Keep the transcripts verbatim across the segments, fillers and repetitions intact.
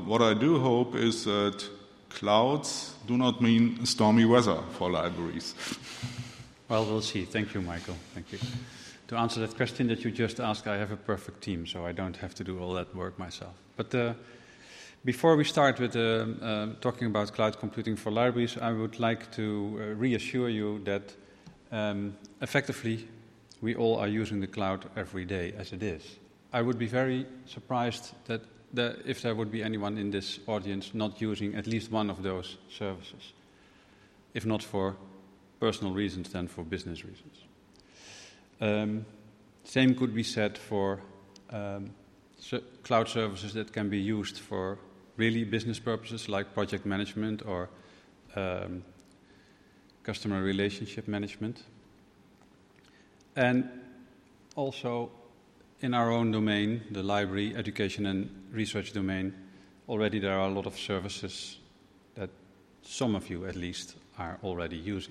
what I do hope is that clouds do not mean stormy weather for libraries. Well, we'll see. Thank you, Michael. Thank you. To answer that question that you just asked, I have a perfect team, so I don't have to do all that work myself. But uh, before we start with uh, uh, talking about cloud computing for libraries, I would like to uh, reassure you that um, effectively we all are using the cloud every day as it is. I would be very surprised that the, if there would be anyone in this audience not using at least one of those services, if not for personal reasons, then for business reasons. Um, same could be said for um, so cloud services that can be used for really business purposes like project management or um, customer relationship management. And also in our own domain, the library, education and research domain, already there are a lot of services that some of you at least are already using.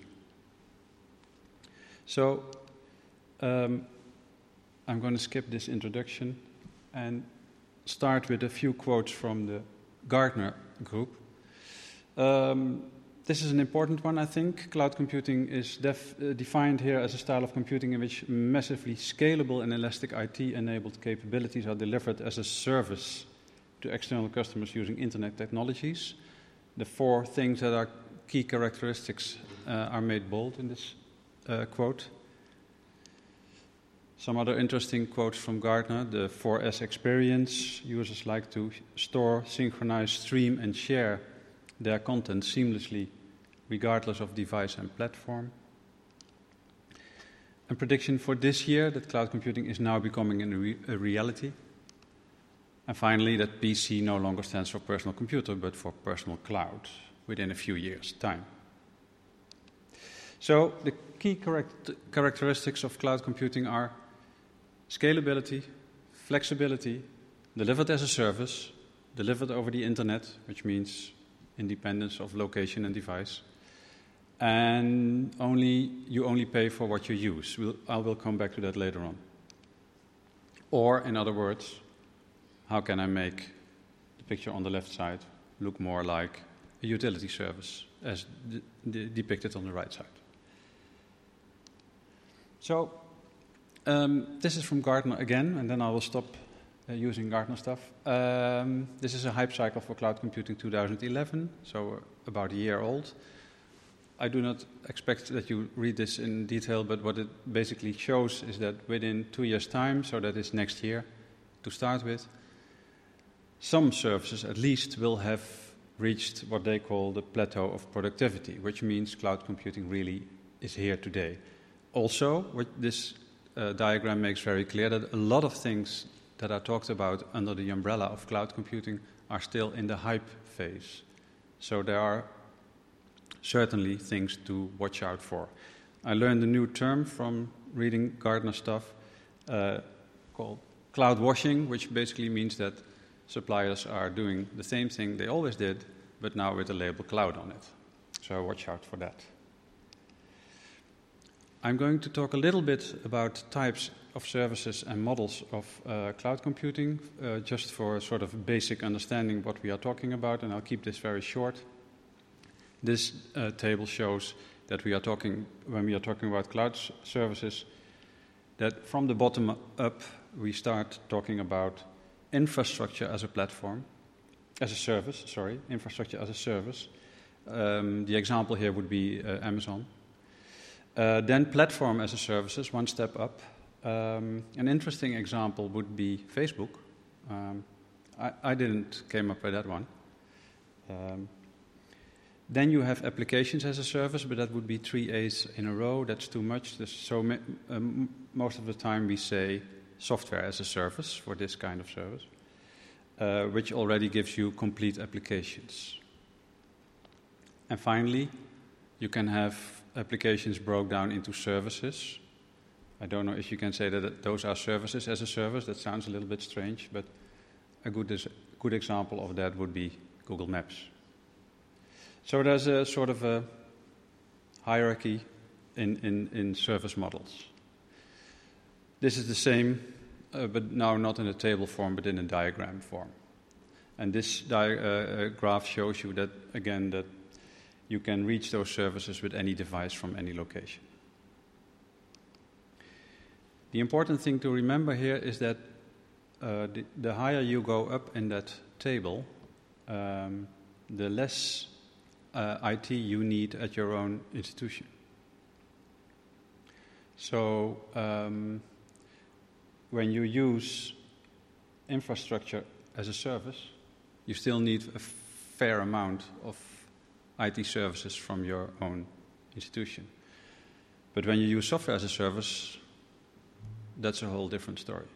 So um, I'm going to skip this introduction and start with a few quotes from the Gartner Group. Um, this is an important one, I think. Cloud computing is def, uh, defined here as a style of computing in which massively scalable and elastic I T-enabled capabilities are delivered as a service to external customers using internet technologies. The four things that are key characteristics uh, are made bold in this uh, quote. Some other interesting quotes from Gartner. The four S experience. Users like to store, synchronize, stream, and share their content seamlessly, regardless of device and platform. A prediction for this year that cloud computing is now becoming a, re- a reality. And finally, that P C no longer stands for personal computer, but for personal cloud within a few years' time. So the key correct- characteristics of cloud computing are scalability, flexibility, delivered as a service, delivered over the internet, which means independence of location and device, and only you only pay for what you use. We'll, I will come back to that later on. Or, in other words, how can I make the picture on the left side look more like a utility service as de- de- depicted on the right side? So, um, this is from Gartner again, and then I will stop uh, using Gartner stuff. Um, this is a hype cycle for cloud computing two thousand eleven, so about a year old. I do not expect that you read this in detail, but what it basically shows is that within two years' time, so that is next year to start with, some services at least will have reached what they call the plateau of productivity, which means cloud computing really is here today. Also, what this uh, diagram makes very clear that a lot of things that are talked about under the umbrella of cloud computing are still in the hype phase. So there are certainly things to watch out for. I learned a new term from reading Gartner stuff uh, called cloud washing, which basically means that suppliers are doing the same thing they always did, but now with the label cloud on it. So watch out for that. I'm going to talk a little bit about types of services and models of uh, cloud computing, uh, just for sort of basic understanding what we are talking about, and I'll keep this very short. This uh, table shows that we are talking, when we are talking about cloud s- services, that from the bottom up we start talking about infrastructure as a platform, as a service, sorry, infrastructure as a service. Um, the example here would be uh, Amazon. Uh, then platform as a services, one step up. Um, an interesting example would be Facebook. Um, I, I didn't came up with that one. Um, then you have applications as a service, but that would be three A's in a row. That's too much. There's so ma- um, most of the time we say software as a service for this kind of service, uh, which already gives you complete applications. And finally, you can have applications broke down into services. I don't know if you can say that those are services as a service. That sounds a little bit strange, but a good, a good example of that would be Google Maps. So there's a sort of a hierarchy in, in, in service models. This is the same, uh, but now not in a table form, but in a diagram form. And this di- uh, graph shows you that, again, that you can reach those services with any device from any location. The important thing to remember here is that uh, the, the higher you go up in that table, um, the less uh, I T you need at your own institution. So um, when you use infrastructure as a service, you still need a fair amount of I T services from your own institution. But when you use software as a service, that's a whole different story.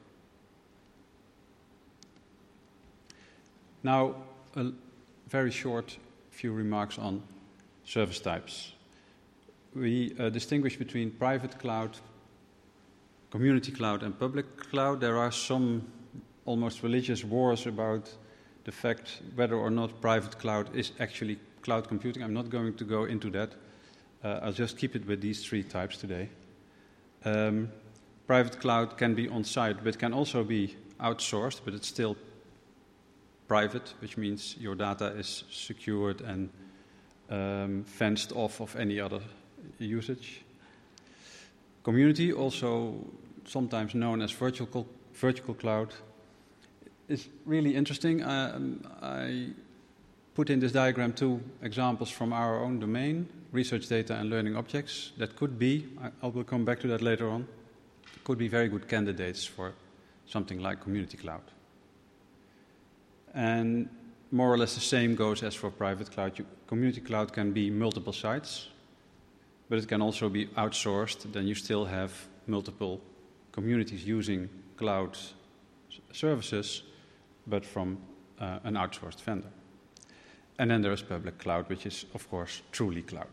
Now, a very short few remarks on service types. We uh, distinguish between private cloud, community cloud, and public cloud. There are some almost religious wars about the fact whether or not private cloud is actually cloud computing. I'm not going to go into that. Uh, I'll just keep it with these three types today. Um, private cloud can be on-site, but can also be outsourced, but it's still private, which means your data is secured and um, fenced off of any other usage. Community, also sometimes known as virtual, virtual cloud, is really interesting. Um, I put in this diagram two examples from our own domain, research data and learning objects, that could be, I, I will come back to that later on, could be very good candidates for something like community cloud. And more or less the same goes as for private cloud. You, community cloud can be multiple sites, but it can also be outsourced. Then you still have multiple communities using cloud services, but from uh, an outsourced vendor. And then there is public cloud, which is, of course, truly cloud.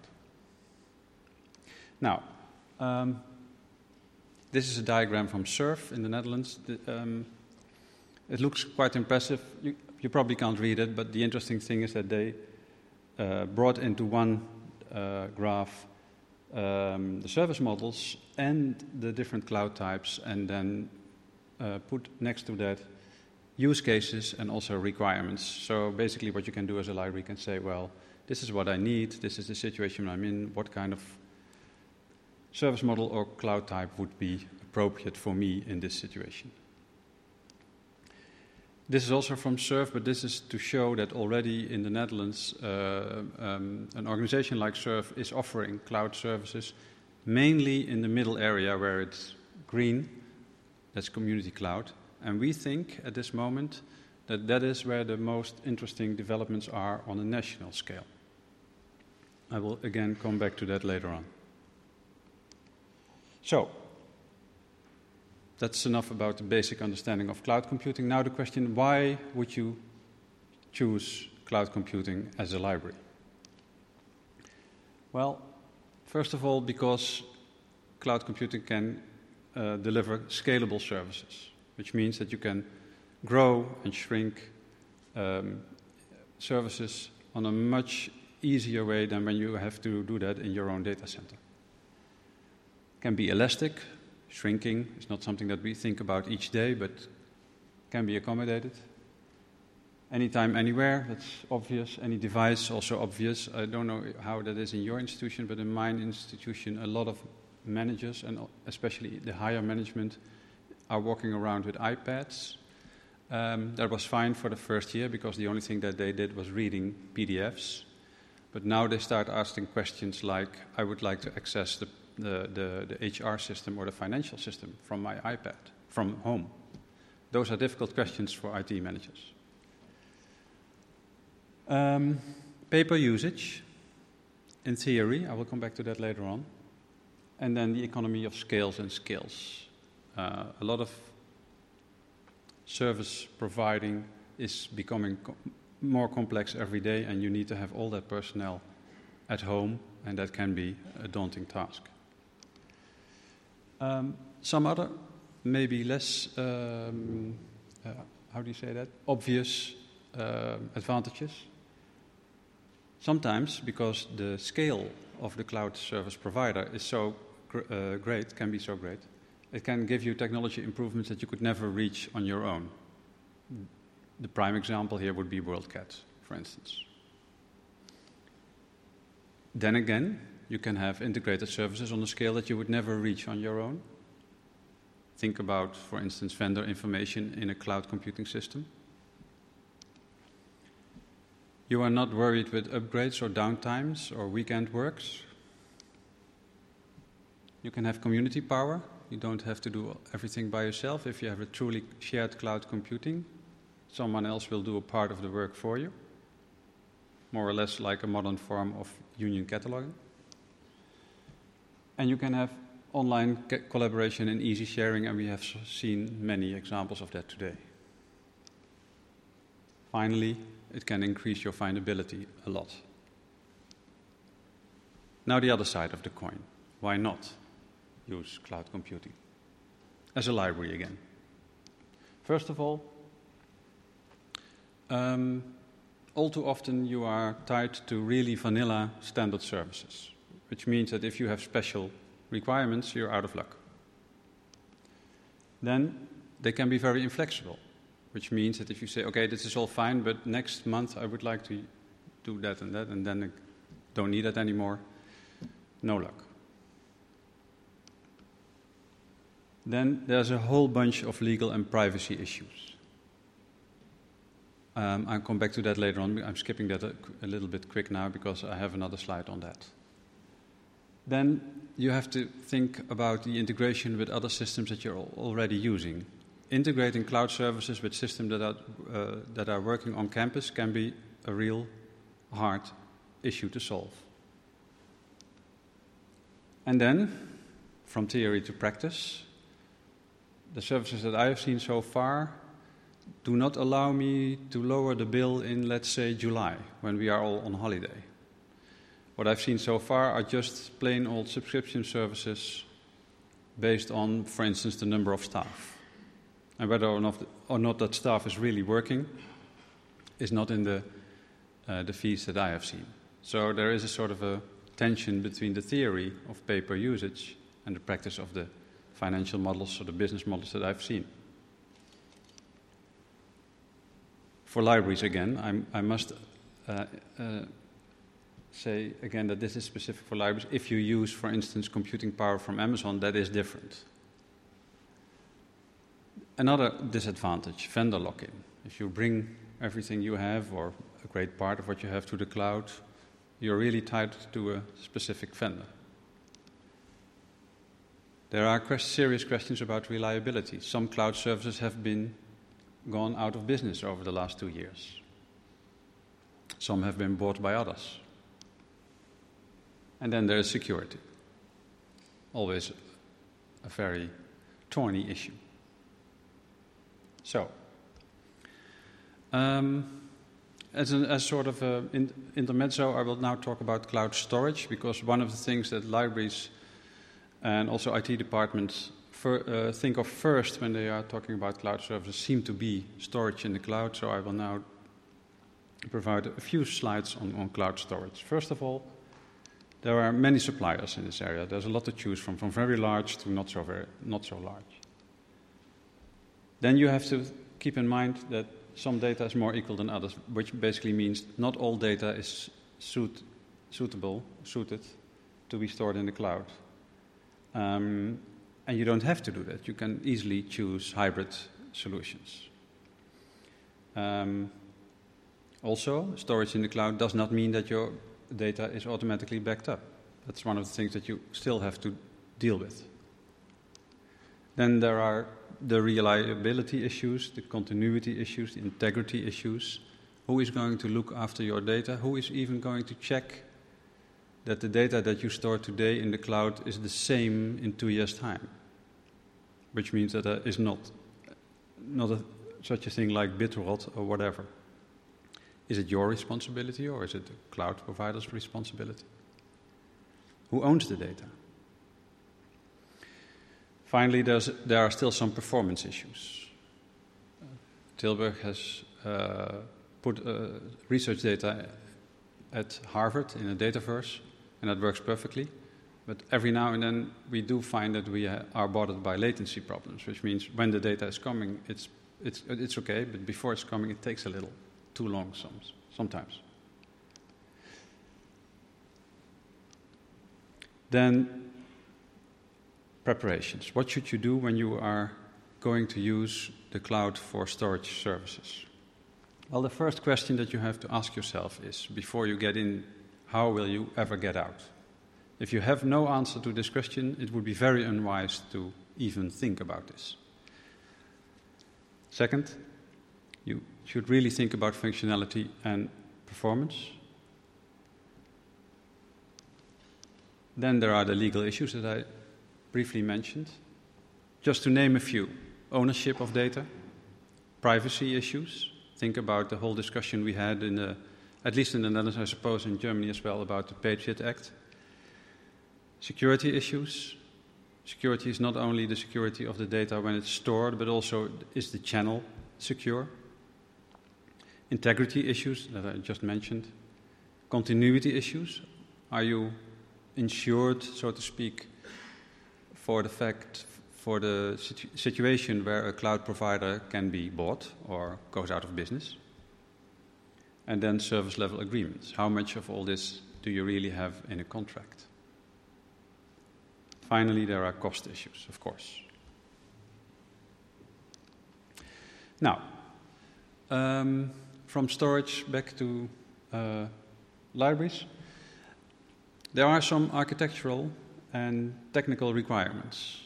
Now, um, this is a diagram from SURF in the Netherlands. The, um, it looks quite impressive. You, you probably can't read it, but the interesting thing is that they uh, brought into one uh, graph um, the service models and the different cloud types, and then uh, put next to that use cases and also requirements. So basically what you can do as a library can say, well, this is what I need, this is the situation I'm in, what kind of service model or cloud type would be appropriate for me in this situation. This is also from SURF, but this is to show that already in the Netherlands, uh, um, an organization like SURF is offering cloud services, mainly in the middle area where it's green, that's community cloud. And we think at this moment that that is where the most interesting developments are on a national scale. I will again come back to that later on. So, that's enough about the basic understanding of cloud computing. Now the question, why would you choose cloud computing as a library? Well, first of all, because cloud computing can uh, deliver scalable services, which means that you can grow and shrink um, services on a much easier way than when you have to do that in your own data center. It can be elastic. Shrinking is not something that we think about each day, but can be accommodated. Anytime, anywhere, that's obvious. Any device, also obvious. I don't know how that is in your institution, but in my institution, a lot of managers, and especially the higher management, are walking around with iPads. Um, that was fine for the first year because the only thing that they did was reading P D Fs. But now they start asking questions like, I would like to access the, the, the, the H R system or the financial system from my iPad, from home. Those are difficult questions for I T managers. Um, paper usage, in theory, I will come back to that later on. And then the economy of scales and skills. Uh, a lot of service providing is becoming co- more complex every day, and you need to have all that personnel at home, and that can be a daunting task. Um, some other, maybe less, um, uh, how do you say that, obvious uh, advantages. Sometimes, because the scale of the cloud service provider is so gr- uh, great, can be so great, it can give you technology improvements that you could never reach on your own. The prime example here would be WorldCat, for instance. Then again, you can have integrated services on a scale that you would never reach on your own. Think about, for instance, vendor information in a cloud computing system. You are not worried with upgrades or downtimes or weekend works. You can have community power. You don't have to do everything by yourself. If you have a truly shared cloud computing, someone else will do a part of the work for you, more or less like a modern form of union cataloging. And you can have online collaboration and easy sharing, and we have seen many examples of that today. Finally, it can increase your findability a lot. Now the other side of the coin. Why not use cloud computing as a library again? First of all, um, all too often you are tied to really vanilla standard services, which means that if you have special requirements, you're out of luck. Then they can be very inflexible, which means that if you say, okay, this is all fine, but next month I would like to do that and that, and then I don't need that anymore, no luck. Then there's a whole bunch of legal and privacy issues. Um, I'll come back to that later on. I'm skipping that a, a little bit quick now because I have another slide on that. Then you have to think about the integration with other systems that you're already using. Integrating cloud services with systems that are, uh, that are working on campus can be a real hard issue to solve. And then, from theory to practice, the services that I have seen so far do not allow me to lower the bill in, let's say, July, when we are all on holiday. What I've seen so far are just plain old subscription services based on, for instance, the number of staff. And whether or not, or not that staff is really working is not in the, uh, the fees that I have seen. So there is a sort of a tension between the theory of pay-per-usage and the practice of the financial models or the business models that I've seen. For libraries, again, I'm, I must uh, uh, say again that this is specific for libraries. If you use, for instance, computing power from Amazon, that is different. Another disadvantage, vendor lock-in. If you bring everything you have or a great part of what you have to the cloud, you're really tied to a specific vendor. There are serious questions about reliability. Some cloud services have been gone out of business over the last two years. Some have been bought by others. And then there is security. Always a very thorny issue. So, um, as, an, as sort of an in, intermezzo, I will now talk about cloud storage, because one of the things that libraries and also I T departments for, uh, think of first when they are talking about cloud services seem to be storage in the cloud. So I will now provide a few slides on, on cloud storage. First of all, there are many suppliers in this area. There's a lot to choose from, from very large to not so very, not so large. Then you have to keep in mind that some data is more equal than others, which basically means not all data is suit, suitable, suited to be stored in the cloud. Um, and you don't have to do that. You can easily choose hybrid solutions. Um, also, storage in the cloud does not mean that your data is automatically backed up. That's one of the things that you still have to deal with. Then there are the reliability issues, the continuity issues, the integrity issues. Who is going to look after your data? Who is even going to check that the data that you store today in the cloud is the same in two years' time? Which means that there is not, not a, such a thing like bit rot or whatever. Is it your responsibility or is it the cloud provider's responsibility? Who owns the data? Finally, there's, there are still some performance issues. Uh, Tilburg has uh, put uh, research data at Harvard in a Dataverse, and that works perfectly. But every now and then we do find that we ha- are bothered by latency problems, which means when the data is coming, it's it's, it's okay, but before it's coming, it takes a little too long some, sometimes. Then, preparations. What should you do when you are going to use the cloud for storage services? Well, the first question that you have to ask yourself is, before you get in, how will you ever get out? If you have no answer to this question, it would be very unwise to even think about this. Second, you should really think about functionality and performance. Then there are the legal issues that I briefly mentioned. Just to name a few: ownership of data, privacy issues. Think about the whole discussion we had in the, at least in the Netherlands, I suppose in Germany as well, about the Patriot Act. Security issues. Security is not only the security of the data when it's stored, but also is the channel secure. Integrity issues that I just mentioned. Continuity issues. Are you insured, so to speak, for the fact, for the situ- situation where a cloud provider can be bought or goes out of business? And then service level agreements. How much of all this do you really have in a contract? Finally, there are cost issues, of course. Now, um, from storage back to uh, libraries. There are some architectural and technical requirements.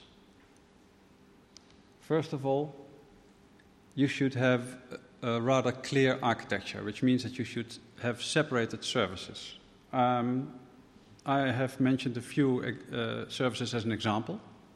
First of all, you should have a rather clear architecture, which means that you should have separated services. Um, I have mentioned a few uh, services as an example.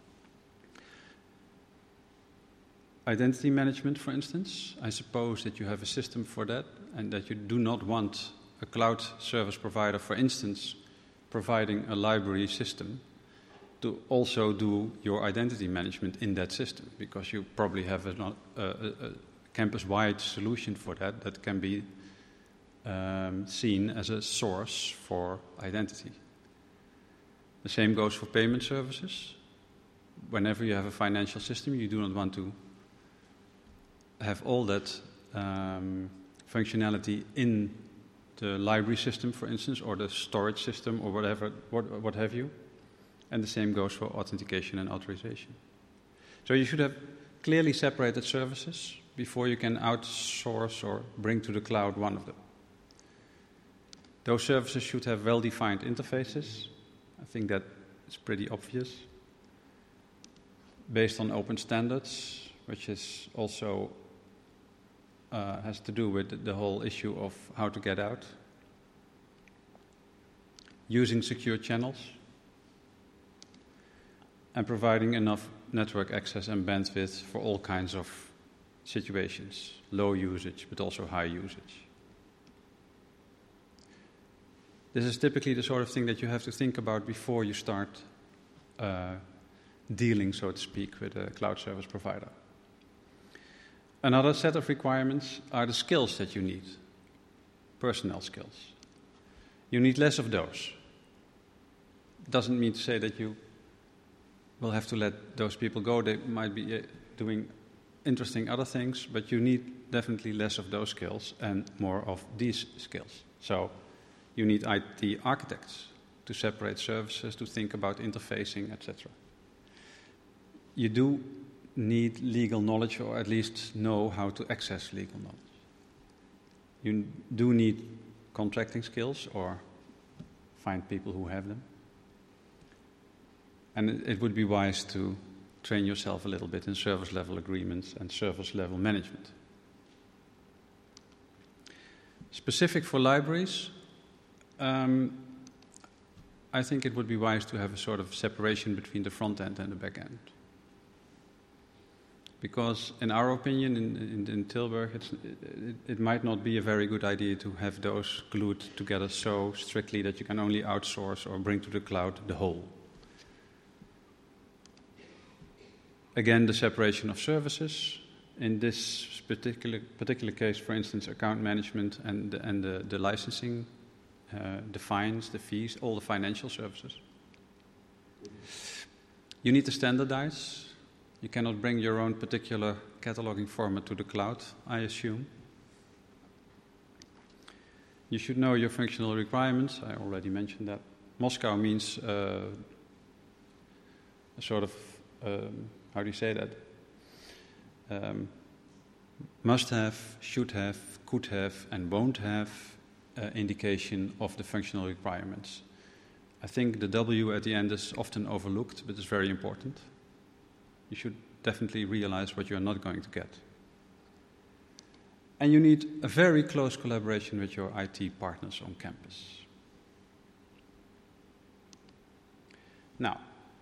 Identity management, for instance. I suppose that you have a system for that and that you do not want a cloud service provider, for instance, providing a library system to also do your identity management in that system, because you probably have a, a, a campus-wide solution for that that can be um, seen as a source for identity. The same goes for payment services. Whenever you have a financial system, you do not want to have all that um, functionality in the library system, for instance, or the storage system, or whatever, what, what have you. And the same goes for authentication and authorization. So you should have clearly separated services before you can outsource or bring to the cloud one of them. Those services should have well-defined interfaces. I think that is pretty obvious. Based on open standards, which is also uh, has to do with the whole issue of how to get out. Using secure channels. And providing enough network access and bandwidth for all kinds of situations. Low usage, but also high usage. This is typically the sort of thing that you have to think about before you start uh, dealing, so to speak, with a cloud service provider. Another set of requirements are the skills that you need. Personnel skills. You need less of those. Doesn't mean to say that you will have to let those people go. They might be doing interesting other things, but you need definitely less of those skills and more of these skills. So you need I T architects to separate services, to think about interfacing, et cetera. You do need legal knowledge, or at least know how to access legal knowledge. You do need contracting skills, or find people who have them. And it would be wise to train yourself a little bit in service level agreements and service level management. Specific for libraries, um, I think it would be wise to have a sort of separation between the front end and the back end. Because in our opinion, in, in, in Tilburg, it's, it, it might not be a very good idea to have those glued together so strictly that you can only outsource or bring to the cloud the whole. Again, the separation of services. In this particular particular case, for instance, account management and the, and the, the licensing, uh, the fines, the fees, all the financial services. You need to standardize. You cannot bring your own particular cataloging format to the cloud, I assume. You should know your functional requirements. I already mentioned that. Moscow means uh, a sort of, um, how do you say that? Um, must have, should have, could have, and won't have uh, indication of the functional requirements. I think the W at the end is often overlooked, but it's very important. You should definitely realize what you're not going to get. And you need a very close collaboration with your I T partners on campus. Now,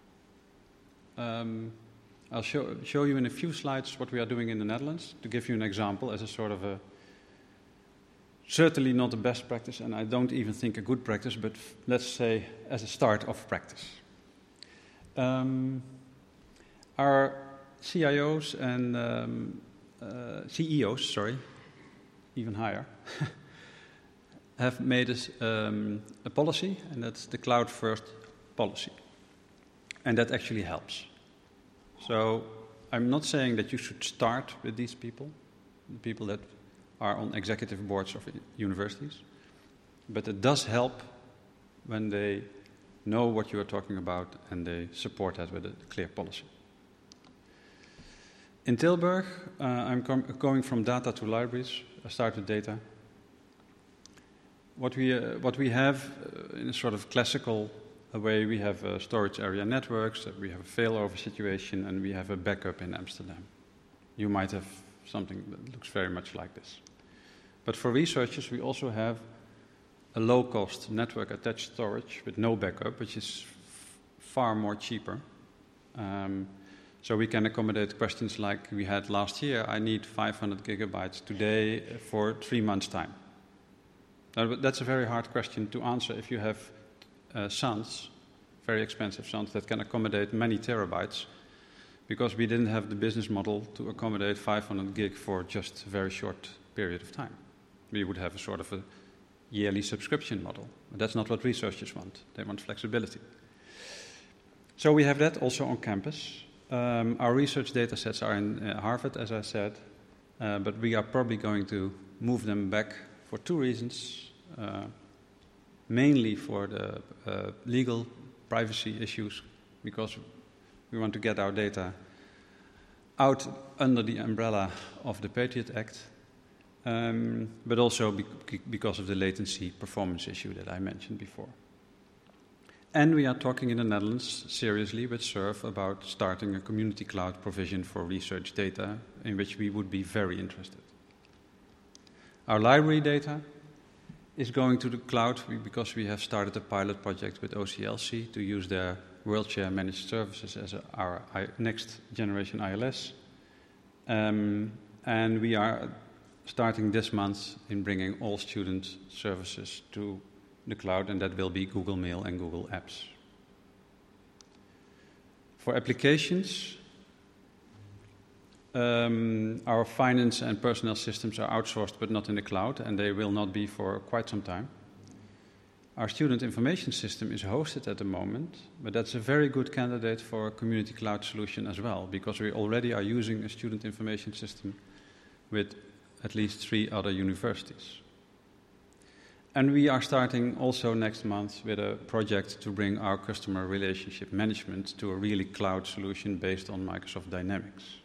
um, I'll show, show you in a few slides what we are doing in the Netherlands, to give you an example as a sort of a, certainly not the best practice, and I don't even think a good practice, but f- let's say as a start of practice. Um, our C I Os and um, uh, C E Os, sorry, even higher, have made us um, a policy, and that's the cloud first policy. And that actually helps. So I'm not saying that you should start with these people, the people that are on executive boards of universities, but it does help when they know what you are talking about and they support that with a clear policy. In Tilburg, uh, I'm com- going from data to libraries. I start with data. What we, uh, what we have uh, in a sort of classical way, we have uh, storage area networks, uh, we have a failover situation, and we have a backup in Amsterdam. You might have something that looks very much like this. But for researchers, we also have a low-cost network-attached storage with no backup, which is f- far more cheaper. Um, so we can accommodate questions like we had last year. I need five hundred gigabytes today for three months' time. Now, that's a very hard question to answer if you have uh, S A Ns, very expensive S A Ns, that can accommodate many terabytes, because we didn't have the business model to accommodate five hundred gig for just a very short period of time. We would have a sort of a yearly subscription model. But that's not what researchers want. They want flexibility. So we have that also on campus. Um, our research data sets are in uh, Harvard, as I said, uh, but we are probably going to move them back for two reasons. Uh, mainly for the uh, legal privacy issues, because we want to get our data out under the umbrella of the Patriot Act, um, but also be- because of the latency performance issue that I mentioned before. And we are talking in the Netherlands seriously with S U R F about starting a community cloud provision for research data, in which we would be very interested. Our library data is going to the cloud because we have started a pilot project with O C L C to use their WorldShare managed services as a, our I, next generation I L S. Um, and we are starting this month in bringing all student services to the cloud, and that will be Google Mail and Google Apps. For applications, Um, our finance and personnel systems are outsourced but not in the cloud, and they will not be for quite some time. Our student information system is hosted at the moment, but that's a very good candidate for a community cloud solution as well, because we already are using a student information system with at least three other universities. And we are starting also next month with a project to bring our customer relationship management to a really cloud solution based on Microsoft Dynamics.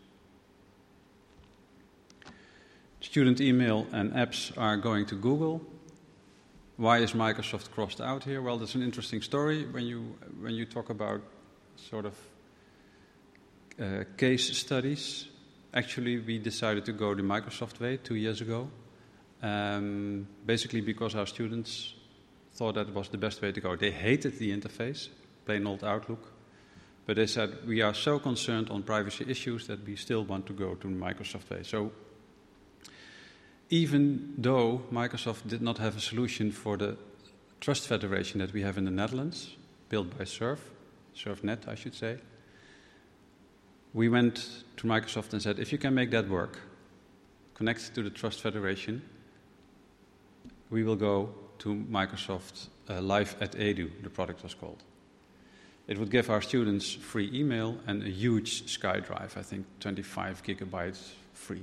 Student email and apps are going to Google. Why is Microsoft crossed out here? Well, that's an interesting story when you when you talk about sort of uh, case studies. Actually, we decided to go the Microsoft way two years ago, um, basically because our students thought that was the best way to go. They hated the interface, plain old Outlook, but they said, we are so concerned on privacy issues that we still want to go to the Microsoft way. So even though Microsoft did not have a solution for the Trust Federation that we have in the Netherlands, built by S U R F, SURFnet, I should say, we went to Microsoft and said, if you can make that work, connect to the Trust Federation, we will go to Microsoft uh, Live at Edu, the product was called. It would give our students free email and a huge SkyDrive, I think twenty-five gigabytes free.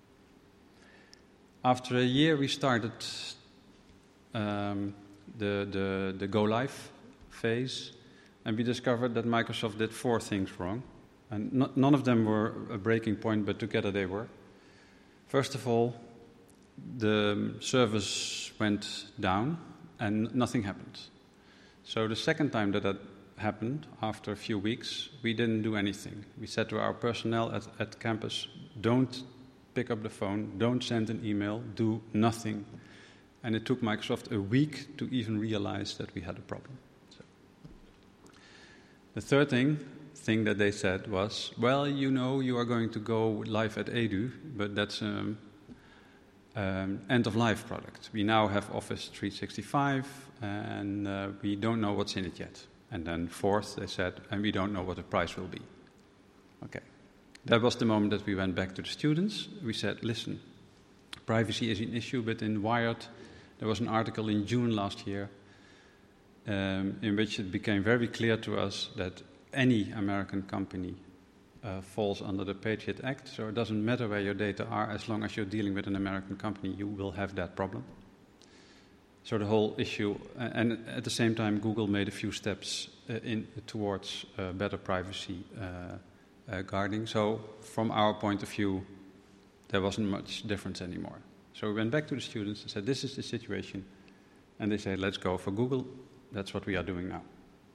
After a year, we started um, the, the, the go live phase, and we discovered that Microsoft did four things wrong. And no, none of them were a breaking point, but together they were. First of all, the service went down and nothing happened. So the second time that that happened, after a few weeks, we didn't do anything. We said to our personnel at, at campus, don't pick up the phone, don't send an email, do nothing. And it took Microsoft a week to even realize that we had a problem. So. The third thing, thing that they said was, well, you know, you are going to go live at Edu, but that's an um, um, end-of-life product. We now have Office three sixty-five, and uh, we don't know what's in it yet. And then fourth, they said, and we don't know what the price will be. Okay. That was the moment that we went back to the students. We said, listen, privacy is an issue, but in Wired, there was an article in June last year um, in which it became very clear to us that any American company uh, falls under the Patriot Act, so it doesn't matter where your data are, as long as you're dealing with an American company, you will have that problem. So the whole issue, and at the same time, Google made a few steps uh, in towards uh, better privacy uh, uh, guarding. So from our point of view, there wasn't much difference anymore. So we went back to the students and said, this is the situation. And they said, let's go for Google. That's what we are doing now.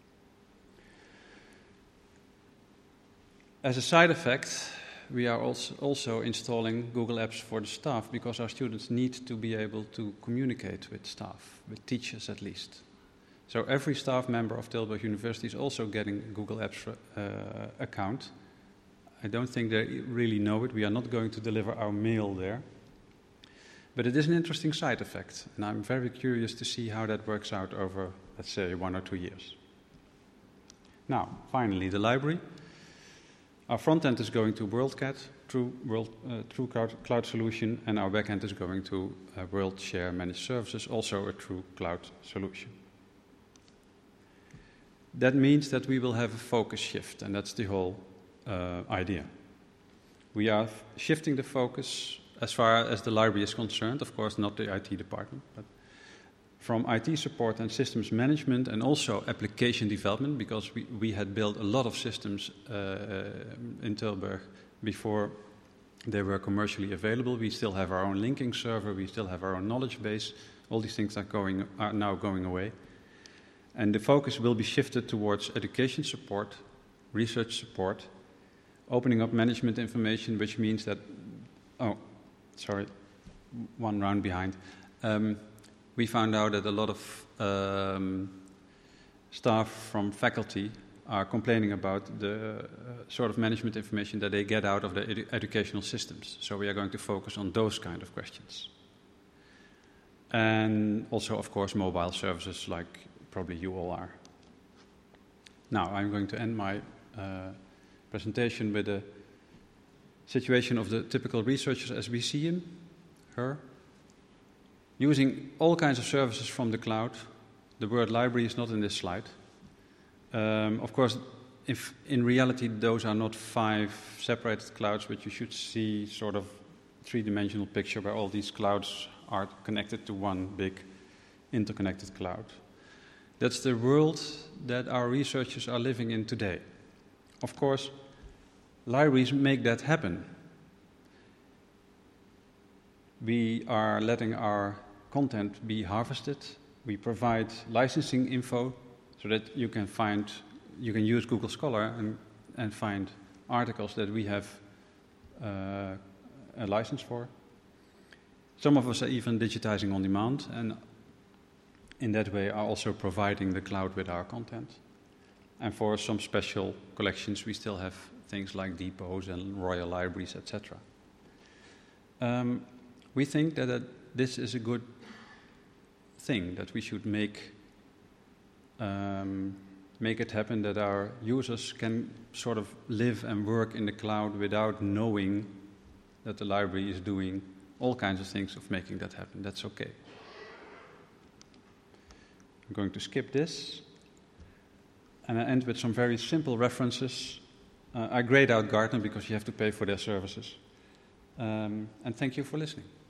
As a side effect, we are also, also installing Google Apps for the staff because our students need to be able to communicate with staff, with teachers at least. So every staff member of Tilburg University is also getting a Google Apps uh, account. I don't think they really know it. We are not going to deliver our mail there. But it is an interesting side effect, and I'm very curious to see how that works out over, let's say, one or two years. Now, finally, the library. Our front end is going to WorldCat, true, world, uh, true cloud, cloud solution, and our back end is going to uh, WorldShare Managed Services, also a true cloud solution. That means that we will have a focus shift, and that's the whole uh, idea. We are shifting the focus as far as the library is concerned, of course not the I T department, but from I T support and systems management and also application development, because we, we had built a lot of systems uh, in Tilburg before they were commercially available. We still have our own linking server, we still have our own knowledge base. All these things are, going, are now going away. And the focus will be shifted towards education support, research support, opening up management information, which means that, oh, sorry, one round behind. Um, we found out that a lot of um, staff from faculty are complaining about the uh, sort of management information that they get out of the edu- educational systems. So we are going to focus on those kind of questions. And also, of course, mobile services like probably you all are. Now, I'm going to end my uh, presentation with a situation of the typical researchers as we see him, her, using all kinds of services from the cloud. The word library is not in this slide. Um, of course, if in reality those are not five separated clouds, but you should see sort of three-dimensional picture where all these clouds are connected to one big interconnected cloud. That's the world that our researchers are living in today. Of course, libraries make that happen. We are letting our content be harvested. We provide licensing info so that you can find, you can use Google Scholar and, and find articles that we have uh, a license for. Some of us are even digitizing on demand, and in that way are also providing the cloud with our content. And for some special collections, we still have things like depots and royal libraries, et cetera. Um, we think that, that this is a good thing, that we should make um, make it happen, that our users can sort of live and work in the cloud without knowing that the library is doing all kinds of things of making that happen. That's okay. I'm going to skip this. And I end with some very simple references. Uh, I grayed out Gartner because you have to pay for their services. Um, and thank you for listening.